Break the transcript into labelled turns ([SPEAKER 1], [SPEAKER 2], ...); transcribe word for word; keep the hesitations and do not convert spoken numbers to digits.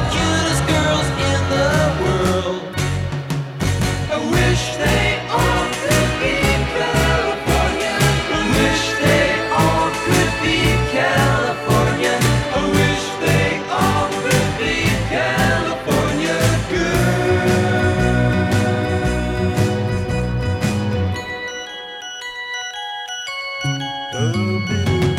[SPEAKER 1] cutest girls in the world. I wish they all could be California. I wish they all could be California. I wish they all could be California girls.